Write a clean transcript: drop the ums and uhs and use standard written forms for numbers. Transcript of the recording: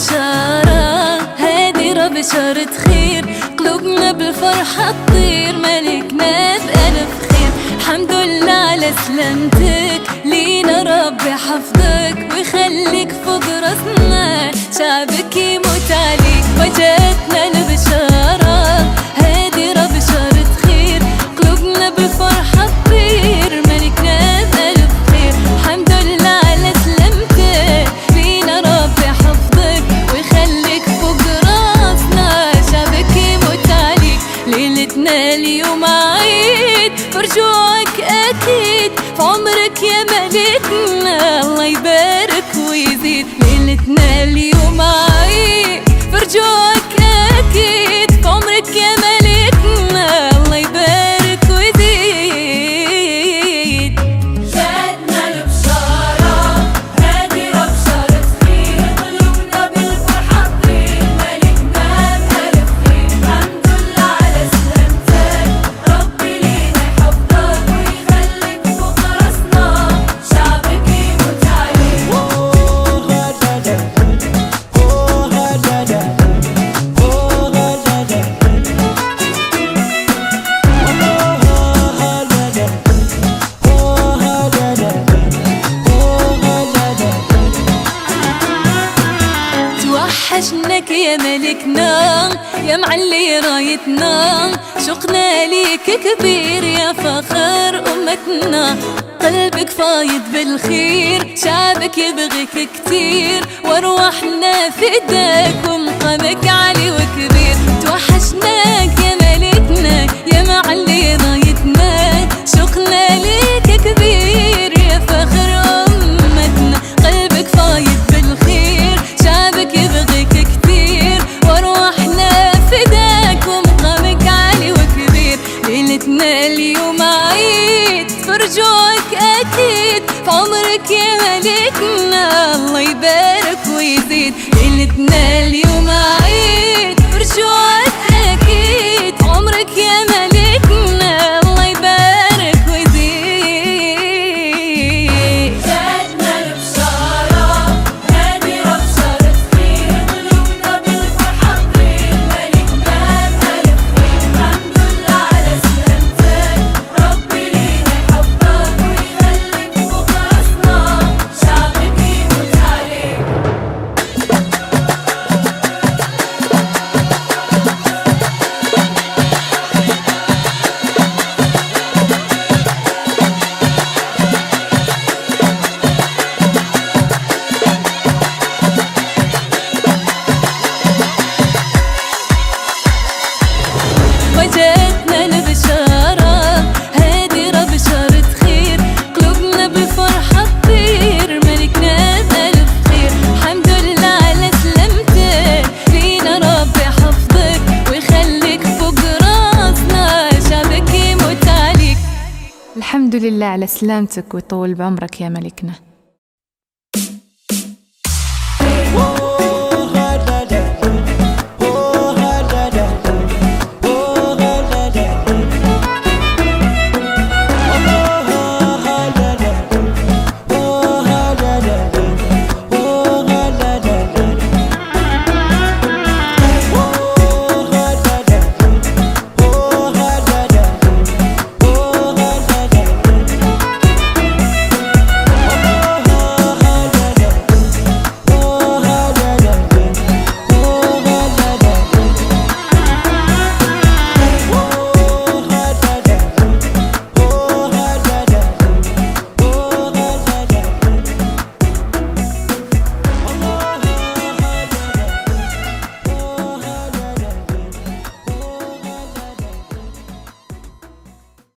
بشارة، هادي بشارة خير، قلوبنا بالفرحة تطير، ملكنا بألف خير. الحمد لله على سلامتك، لينا ربي حفظك ويخليك فوق راسنا، شعبك يموت عليك. وجاتنا البشارة، هادي بشارة خير، قلوبنا بالفرحة تطير، ملكنا بألف خير. الحمد لله على سلامتك، لينا ربي حفظك ويخليك فوق راسنا، شعبك يموت عليك. ليلتنا اليوم عيد، فرجوعك أكيد في عمرك يا ملكنا، الله يبارك ويزيد. ليلتنا اليوم عيد، فرجوعك أكيد في عمرك يا ملكنا، الله يبارك ويزيد. جاتنا البشارة، هادي بشارة خير، قلوبنا بالفرحة تطير، ملكنا بألف خير. الحمد لله على سلامتك، ربي لينا يحفظك ويخليك فوق راسنا، شعبك يموت عليك. توحشناك يا ملكنا، يا معلي رايتنا، شوقنا ليك كبير يا فخر أمتنا. قلبك فايض بالخير، شعبك يبغيك كتير، وارواحنا فداك ومقامك عالي وكبير. توحشناك يا ملكنا، يا معلي رايتنا، شوقنا ليك كبير يا فخر أمتنا. قلبك فايض بالخير، شعبك يبغيك كتير، وارواحنا فداك ومقامك عالي وكبير. ليلتنا اليوم عيد، فرجوعك أكيد في عمرك يا ملكنا، الله يبارك ويزيد. ليلتنا اليوم عيد، فرجوعك أكيد في عمرك يا ملكنا، الله يبارك ويزيد. جاتنا البشارة، هادي بشارة خير، قلوبنا بالفرحة تطير، ملكنا بألف خير. الحمد لله على سلامتك، ربي لينا يحفظك ويخليك فوق راسنا، شعبك يموت عليك. وجاتنا البشارة، هادي بشارة خير، قلوبنا بالفرحة تطير، ملكنا بألف خير. الحمد لله على سلامتك، لينا ربي حفظك ويخليك فوق راسنا، شعبك يموت عليك. الحمد لله على سلامتك ويطول بعمرك يا ملكنا.